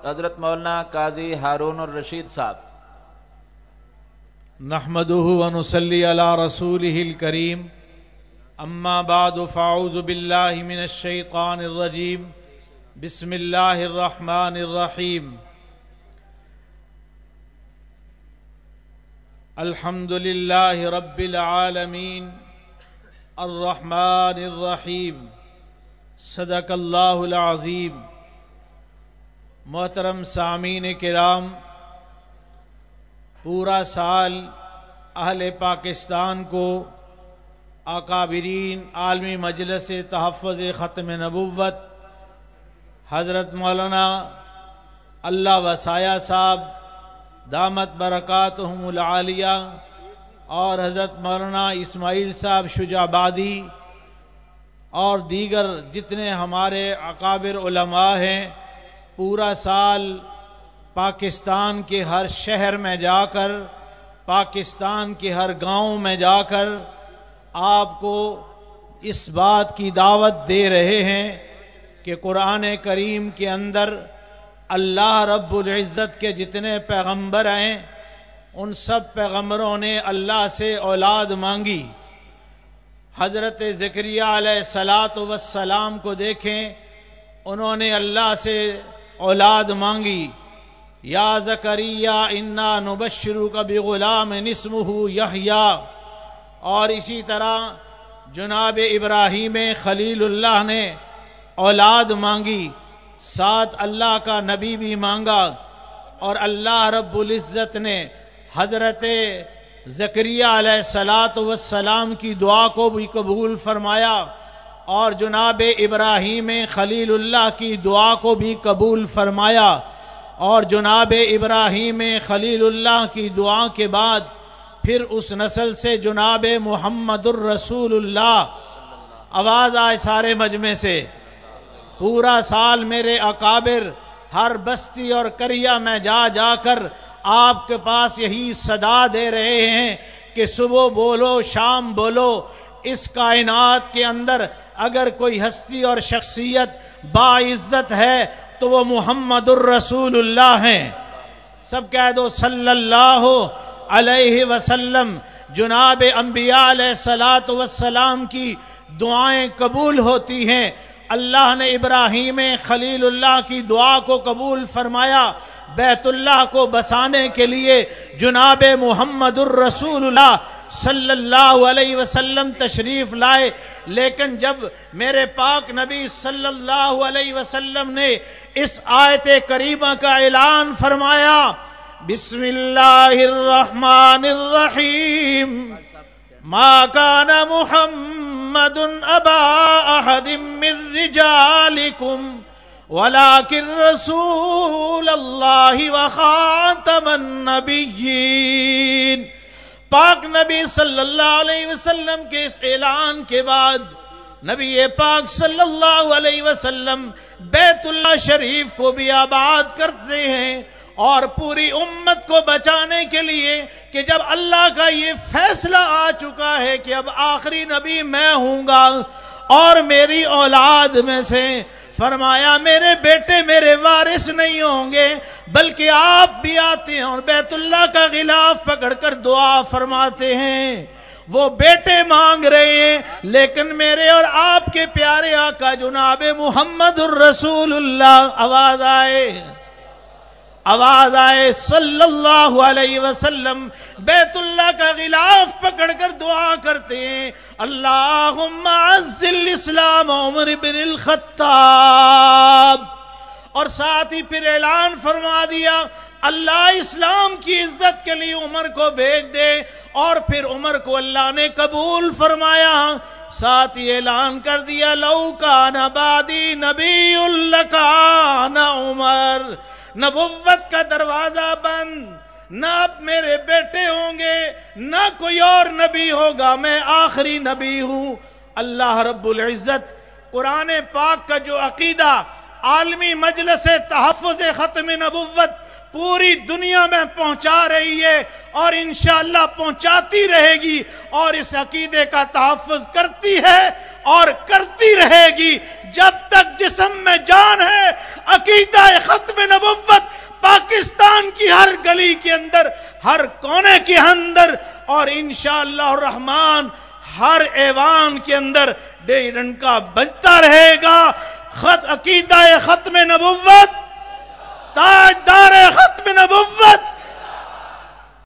حضرت مولانا قاضی ہارون الرشید صاحب. نحمده ونصلي على رسوله الكريم. اما بعد فاعوذ بالله من الشيطان الرجيم. بسم الله الرحمن الرحيم. الحمد لله رب العالمين الرحمن الرحيم. صدق الله العظيم. محترم سامعین کرام، پورا سال اہل پاکستان کو اکابرین عالمی مجلس تحفظ ختم نبوت حضرت مولانا اللہ وسایہ صاحب دامت برکاتہم العالیہ اور حضرت مولانا اسماعیل صاحب شجاع آبادی اور دیگر جتنے ہمارے اکابر علماء ہیں، پورا سال پاکستان کے ہر شہر میں جا کر، پاکستان کے ہر گاؤں میں جا کر آپ کو اس بات کی دعوت دے رہے ہیں کہ قرآن کریم کے اندر اللہ رب العزت کے جتنے پیغمبر ہیں ان سب پیغمبروں نے اللہ سے اولاد مانگی. حضرت زکریہ علیہ السلام کو دیکھیں، انہوں نے اللہ سے اولاد مانگی. یا زکریا انا نبشرک بغلام اسمہ یحییٰ. اور اسی طرح جناب ابراہیم خلیل اللہ نے اولاد مانگی، ساتھ اللہ کا نبی بھی مانگا، اور اللہ رب العزت نے حضرت زکریا علیہ السلام کی دعا کو بھی قبول فرمایا اور جناب ابراہیم خلیل اللہ کی دعا کو بھی قبول فرمایا. اور جناب ابراہیم خلیل اللہ کی دعا کے بعد پھر اس نسل سے جناب محمد الرسول اللہ. آواز آئے سارے مجمع سے. پورا سال میرے اکابر ہر بستی اور قریہ میں جا جا کر آپ کے پاس یہی صدا دے رہے ہیں کہ صبح بولو شام بولو، اس کائنات کے اندر اگر کوئی ہستی اور شخصیت باعزت ہے تو وہ محمد الرسول اللہ ہیں. سب کہہ دو صلی اللہ علیہ وسلم. جناب انبیاء علیہ السلام کی دعائیں قبول ہوتی ہیں. اللہ نے ابراہیم خلیل اللہ کی دعا کو قبول فرمایا، بیت اللہ کو بسانے کے لیے جناب محمد الرسول اللہ صلی اللہ علیہ وسلم تشریف لائے. لیکن جب میرے پاک نبی صلی اللہ علیہ وسلم نے اس آیت کریمہ کا اعلان فرمایا، بسم اللہ الرحمن الرحیم، ما کان محمد ابا احد من رجالکم ولکن رسول اللہ وخاتم النبیین. پاک نبی صلی اللہ علیہ وسلم کے اس اعلان کے بعد نبی پاک صلی اللہ علیہ وسلم بیت اللہ شریف کو بھی آباد کرتے ہیں، اور پوری امت کو بچانے کے لیے کہ جب اللہ کا یہ فیصلہ آ چکا ہے کہ اب آخری نبی میں ہوں گا اور میری اولاد میں سے فرمایا میرے بیٹے میرے وارث نہیں ہوں گے بلکہ آپ بھی آتے ہیں اور بیت اللہ کا غلاف پکڑ کر دعا فرماتے ہیں. وہ بیٹے مانگ رہے ہیں لیکن میرے اور آپ کے پیارے آقا جناب محمد الرسول اللہ، آواز آئے صلی اللہ علیہ وسلم بیت اللہ کا غلاف پکڑ کر دعا کرتے ہیں، اللہم عز الاسلام عمر بن الخطاب. اور ساتھ ہی پھر اعلان فرما دیا اللہ اسلام کی عزت کے لیے عمر کو بھیج دے، اور پھر عمر کو اللہ نے قبول فرمایا. ساتھ ہی اعلان کر دیا لو کان بعدی نبی لکان عمر. نبوت کا دروازہ بند، نہ اب میرے بیٹے ہوں گے نہ کوئی اور نبی ہوگا، میں آخری نبی ہوں. اللہ رب العزت قرآن پاک کا جو عقیدہ عالمی مجلس تحفظ ختم نبوت پوری دنیا میں پہنچا رہی ہے اور انشاءاللہ پہنچاتی رہے گی، اور اس عقیدے کا تحفظ کرتی ہے اور کرتی رہے گی جب تک جسم میں جان ہے. عقیدہ ختم نبوت گلی کے اندر، ہر کونے کے اندر، اور انشاءاللہ الرحمن ہر ایوان کے اندر ڈنکا بجتا رہے گا. عقیدہ ختم نبوت، تاجدار ختم نبوت